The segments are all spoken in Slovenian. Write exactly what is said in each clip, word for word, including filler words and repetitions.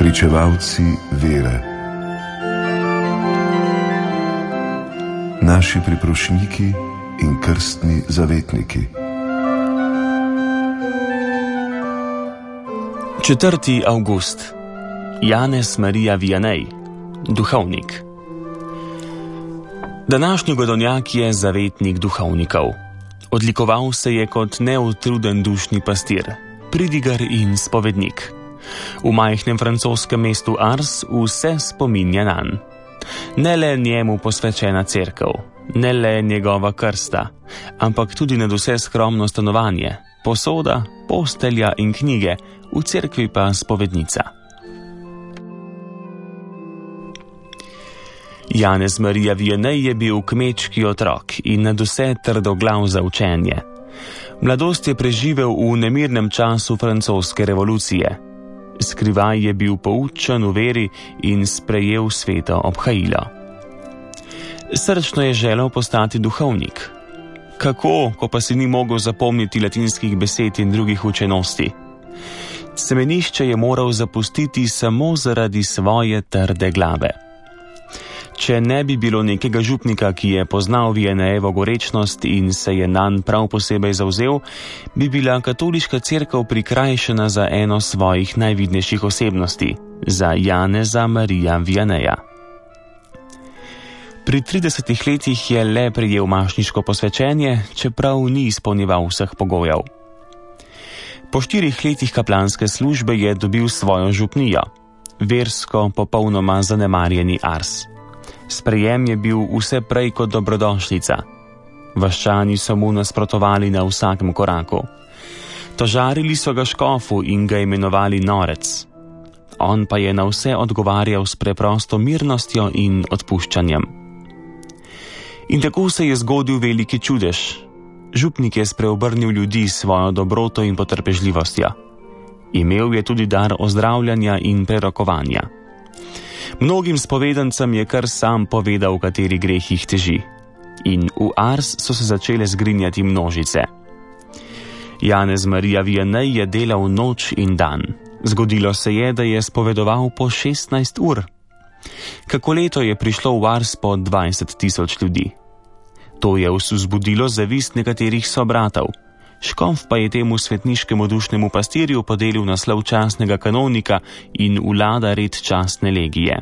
pričevalci vere, naši priprošniki in krstni zavetniki. četrtega avgusta. Janez Marija Vianney, duhovnik. Današnji godovnjak je zavetnik duhovnikov. Odlikoval se je kot neutruden dušni pastir, pridigar in spovednik. V majhnem francoskem mestu Ars vse spominja nanj. Ne le njemu posvečena cerkev, ne le njegova krsta, ampak tudi nadvse skromno stanovanje, posoda, postelja in knjige, v cerkvi pa spovednica. Janez Marija Vianney je bil kmečki otrok in nadvse trdoglav za učenje. Mladost je preživel v nemirnem času francoske revolucije. Skrivaj je bil poučen v veri in sprejel sveto obhajilo. Srčno je želel postati duhovnik. Kako, ko pa si ni mogel zapomniti latinskih besed in drugih učenosti? Semenišče je moral zapustiti samo zaradi svoje trde glave. Če ne bi bilo nekega župnika, ki je poznal Vianneyevo gorečnost in se je nanj prav posebej zavzel, bi bila katoliška cerkev prikrajšana za eno svojih najvidnejših osebnosti, za Janeza Marija Vianneya. Pri tridesetih letih je le prejel mašniško posvečenje, čeprav ni izpolnjeval vseh pogojev. Po štirih letih kaplanske službe je dobil svojo župnijo, versko popolnoma zanemarjeni Ars. Sprejem je bil vse prej kot dobrodošlica. Vaščani so mu nasprotovali na vsakem koraku. Tožarili so ga škofu in ga imenovali norec. On pa je na vse odgovarjal s preprosto mirnostjo in odpuščanjem. In tako se je zgodil veliki čudež. Župnik je spreobrnil ljudi s svojo dobroto in potrpežljivostjo. Imel je tudi dar ozdravljanja in prerokovanja. Mnogim spovedancem je kar sam povedal, kateri greh jih teži. In v Ars so se začele zgrinjati množice. Janez Marija Vianney je delal noč in dan. Zgodilo se je, da je spovedoval po šestnajst ur. Kako leto je prišlo v Ars po dvajset tisoč ljudi. To je vzbudilo zavist nekaterih sobratov. Škof pa je temu svetniškemu dušnemu pastirju podelil naslov častnega kanonika in vlada red častne legije.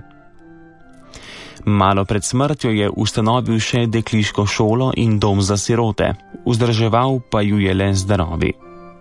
Malo pred smrtjo je ustanovil še dekliško šolo in dom za sirote, vzdrževal pa ju je le zdravi.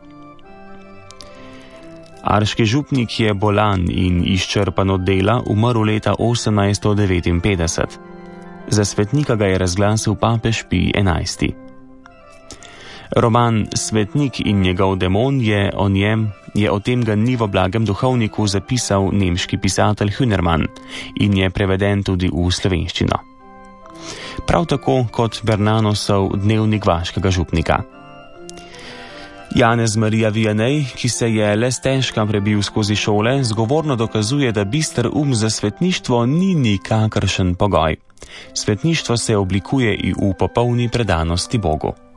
Arški župnik je bolan in izčrpan od dela umrl leta osemnajststo devetinpetdeset. Za svetnika ga je razglasil papež Pij enajsti. Roman Svetnik in njegov demon je o njem, je o tem ganljivo blagem duhovniku zapisal nemški pisatelj Hünermann in je preveden tudi v slovenščino. Prav tako kot Bernanosov dnevnik vaškega župnika. Janez Marija Vianney, ki se je le stežka prebil skozi šole, zgovorno dokazuje, da bister um za svetništvo ni nikakršen pogoj. Svetništvo se oblikuje i v popolni predanosti Bogu.